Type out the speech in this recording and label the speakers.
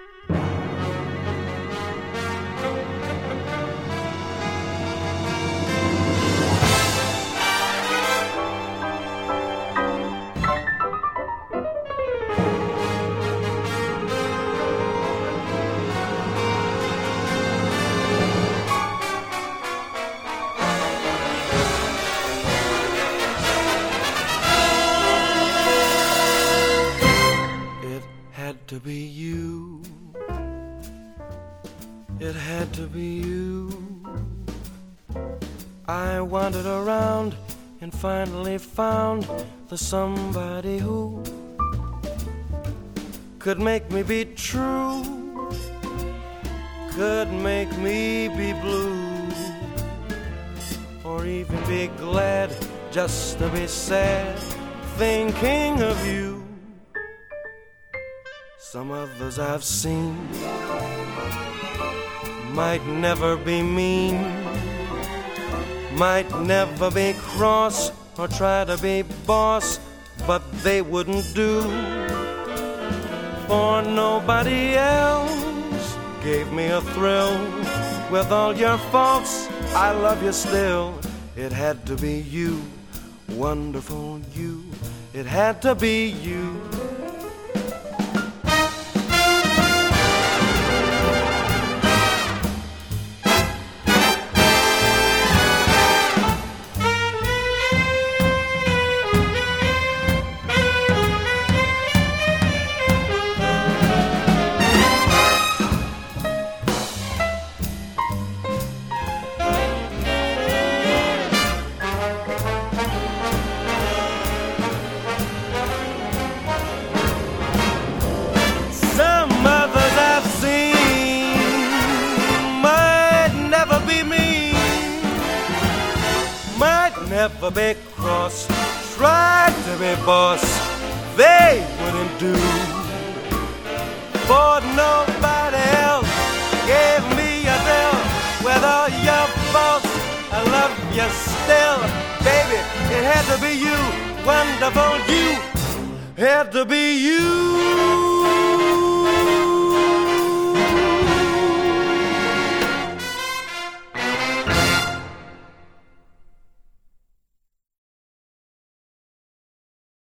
Speaker 1: To be you, it had to be you. I wandered around and finally found the somebody who could make me be true, could make me be blue, or even be glad just to be sad thinking of you. Some others I've seen might never be mean, might never be cross or try to be boss, but they wouldn't do, for nobody else gave me a thrill. With all your faults, I love you still. It had to be you, wonderful you. It had to be you. Never be cross, tried to be boss, they wouldn't do, for nobody else gave me a thrill. With all your faults, I love you still. Baby, it had to be you, wonderful you, had to be you.